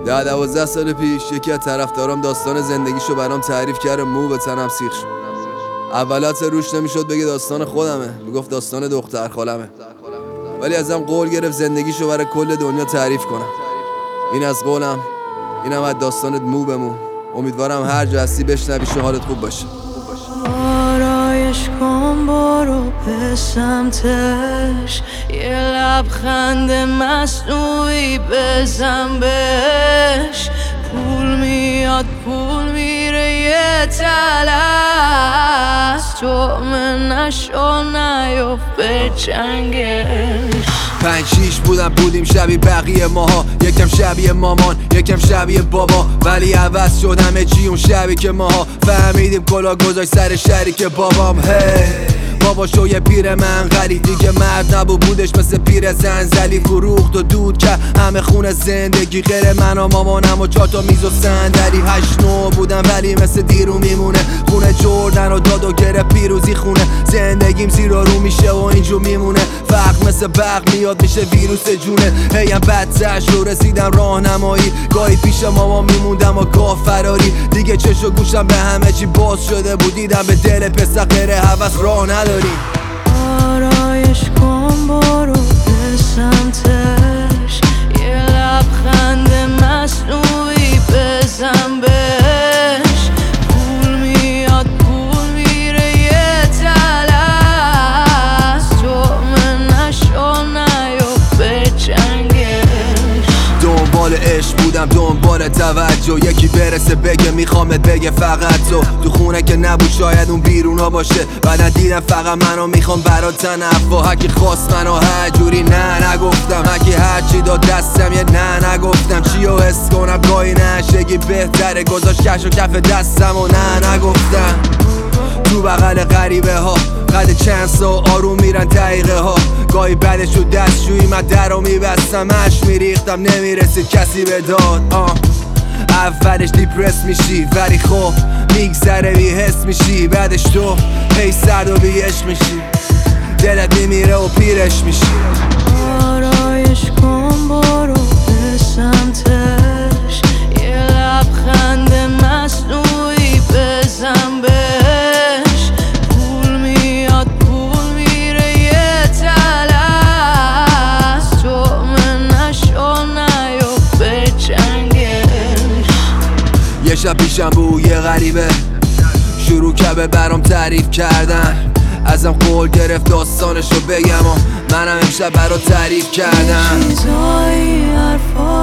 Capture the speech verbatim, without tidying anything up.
ده دوازده سال پیش یکی از طرفدارام داستان زندگیشو برام تعریف کرد، مو به تنم سیخ شد. اولات روش نمیشد بگه داستان خودمه، میگفت داستان دختر خالمه، ولی ازم قول گرفت زندگیشو برای کل دنیا تعریف کنم. این از قولم، اینم از داستانت مو به مو. امیدوارم هر جا هستی بشنویش و حالت خوب باشه. آرایش کن برو به سمتش، یه لبخند مصنوعی بزن بهش. پول میاد پول میره یه تلس، تو من نشو نیفت به چنگش. پنج شیش بودم بودیم شبیه بقیه ماها، یکم شبیه مامان یکم شبیه بابا، ولی عوض شد همه چی اون شبی که ماها فهمیدیم کلا گذاشت سر شریک بابام. هی بابا شو یه پیر منقلی دیگه مرد نبود، بودش مثل پیر زنزلی، فروخت و دود که همه خونه زندگی غیر من و مامانم و چهار تا میز و صندلی. هشت نو بودم ولی مثل دیرو میمونه، خونه جردن و داد و گره پیروزی خونه. زندگیم زیر و رو میشه و اینجور میمونه، فرق مثل برق میاد میشه ویروس جونه. هیم بدتر شو رسیدم راهنمایی، گاهی پیش ماما میموندم و گاه فراری. دیگه چش و گوشم به همه چی باز شده بود، دیدم به دل پسر غیر هوس راه نداری. آرایش کن برو به سمتش، یه لبخند مصنوعی بزن بهش. پول میاد پول میره یه تلس، تو من نشو نیفت به چنگش. دنبال عشق بودم دنبال توجه، یکی برسه بگه میخوامت بگه فقط تو. تو خونه که نبود شاید اون بیرونا باشه، بعدا دیدم فقط منو میخوام برا تنفع. هکی خواست منو هر جوری نه نگفتم، هکی هرچی داد دستم یه نه نگفتم. چیو حس کنم گاهی نشگی بهتره، گذاشت کش و کف دستم و نه نگفتم. تو بغل غریبه ها قد چند سا آروم میرن دقیقه ها، گاهی بعدش تو دستشویی من در رو میبستم، اش میریختم نمیرسید کسی به داد. آه اولش دیپرس میشی ولی خب میگذره بی حس میشی، بعدش تو هی سرد و بی عشق میشی، دلت میمیره و پیرش میشی. آرایش کن برو به سمتش، یه لبخند مصنوعی بزن بهش. پول میاد پول میره یه تلس، تو من نشو نیفت به چنگش. یه شب پیشم بود یه غریبه شروع که به برام تعریف کردن، ازم قول گرفت داستانشو بگم و منم امشب برا تعریف کردم. چیزایی حرفا